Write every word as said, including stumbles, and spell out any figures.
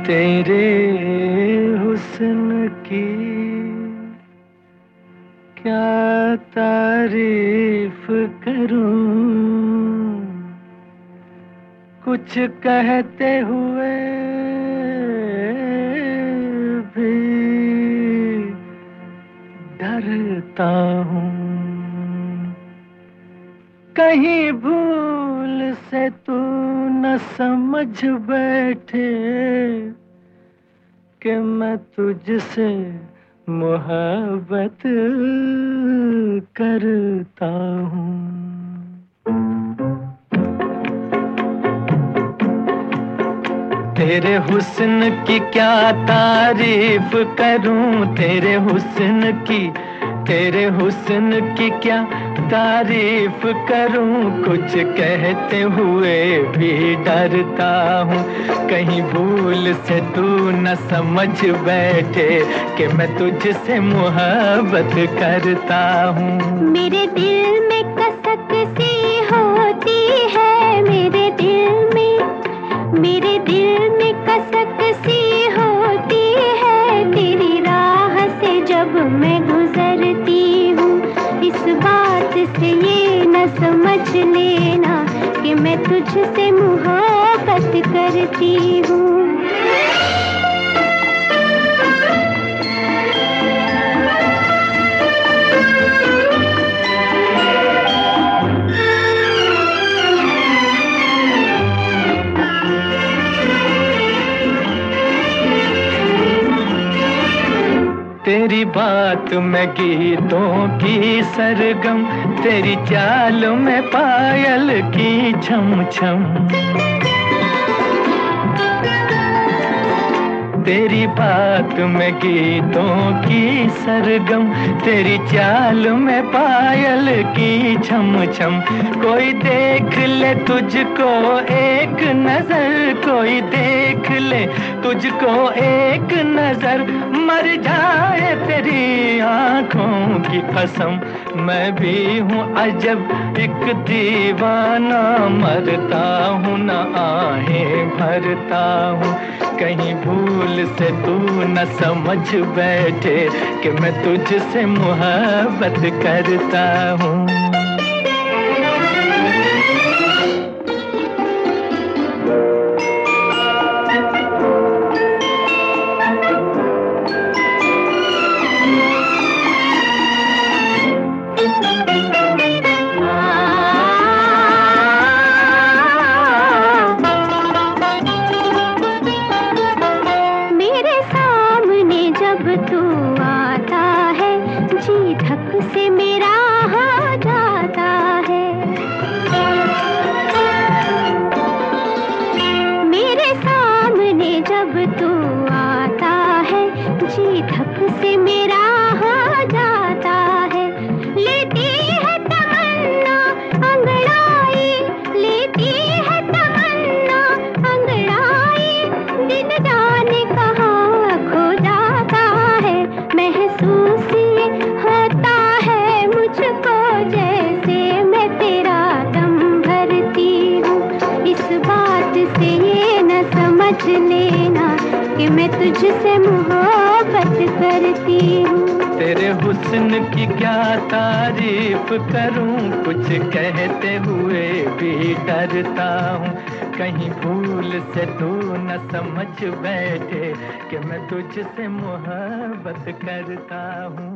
तेरे हुस्न की क्या तारीफ करूं, कुछ कहते हुए भी डरता हूँ। कहीं भूल से तू न समझ बैठे कि मैं तुझसे मोहब्बत करता हूँ। तेरे हुस्न की क्या तारीफ करूं, तेरे हुस्न की तेरे हुस्न की क्या तारीफ करूं, कुछ कहते हुए भी डरता हूँ। कहीं भूल से तू न समझ बैठे कि मैं तुझसे मोहब्बत करता हूँ। मेरे दिल में कसक सी होती है, मेरे दिल में मेरे दिल में कसक सी होती है, तेरी राह से जब मैं गुजरती हूँ। इस बात से ये न समझ लेना कि मैं तुझसे मोहब्बत करती हूँ। तेरी बात में गीतों की सरगम, तेरी चाल में पायल की छम छम। तेरी बात में गीतों की सरगम, तेरी चाल में पायल की छम छम। कोई देख ले तुझको एक नजर, कोई देख ले तुझको एक नजर, मर जाए तेरी आंखों की कसम। मैं भी हूँ अजब एक दीवाना, मरता हूँ न आहें भरता हूँ। कहीं भूल से तू न समझ बैठे कि मैं तुझसे मोहब्बत करता हूँ। तू आता है जी धक से मेरा हो जाता है, मेरे सामने जब तू आता है जी धक से मेरा हो जाता है। लेती है तमन्ना अंगड़ाई, लेती है तमन्ना अंगड़ाई, दिन जाने कहाँ खो जाता है। महसूस ये होता है मुझको जैसे मैं तेरा दम भरती हूँ। इस बात से ये न समझ लेना कि मैं तुझसे मोहब्बत करती हूँ। तेरे हुस्न की क्या तारीफ करूं, कुछ कहते हुए भी डरता हूँ। कहीं भूल से तू न समझ बैठे कि मैं तुझसे मोहब्बत करता हूँ।